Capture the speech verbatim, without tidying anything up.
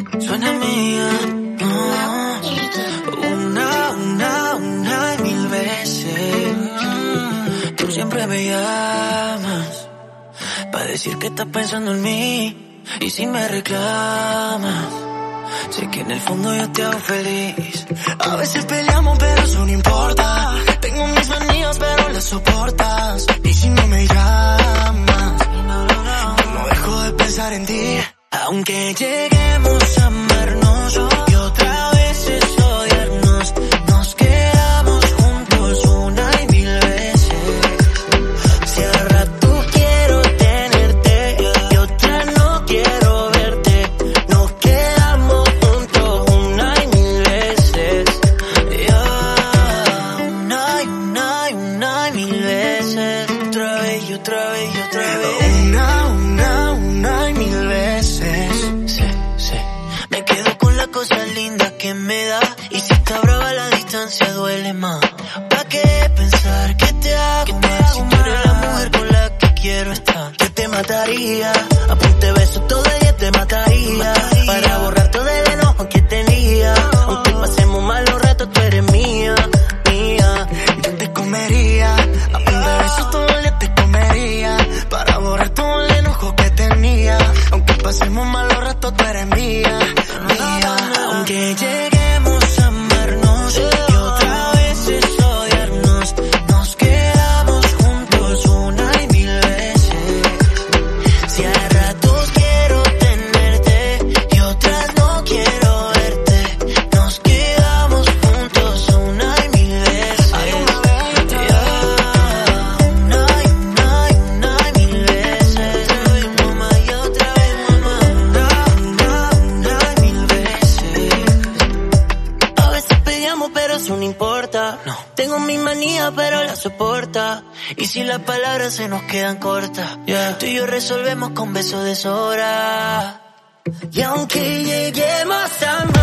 Suena mía, no. Una, una, una y mil veces. Tú siempre me llamas pa' decir que estás pensando en mí. Y si me reclamas, sé que en el fondo yo te hago feliz. A veces peleamos pero eso no importa. Tengo mis manías pero las soportas. Y si no me llamas, no dejo de pensar en ti. Aunque lleguemos a amarnos y otra vez es odiarnos, nos quedamos juntos una y mil veces. Si al rato quiero tenerte y otra no quiero verte, nos quedamos juntos una y mil veces. Yeah. Una y una y una y mil veces. Otra vez y otra vez y otra vez. Una, una, una y mil veces. Sí, sí. Me quedo con las cosas lindas que me da. Y si está brava la distancia duele más. ¿Pa' qué pensar que te hago más? Si tú eres la mujer con la que quiero estar. Que te mataría, apunte besos todo el día te mataría, mataría. Para borrar todo el enojo que tenía. Aunque pasemos malos ratos tú eres mía, mía. Yo te comería, apunte besos todo el día te comería. Para borrar todo el enojo que tenía. Aunque pasemos malos ratos tú eres mía, mía. Aunque lleguemos a amarnos y otra vez es odiarnos, nos quedamos juntos una y mil veces. Si a ratos quiero tenerte y otras no quiero verte, nos quedamos juntos una y mil veces. Una y una y una y mil veces. Mamá y otra vez mamá. Una, una, una y mil veces. A veces peleamos pero eso no importa. No. Tengo mi manía pero la soporta. Y si las palabras se nos quedan cortas, yeah, tú y yo resolvemos con besos de sobra. Y aunque lleguemos a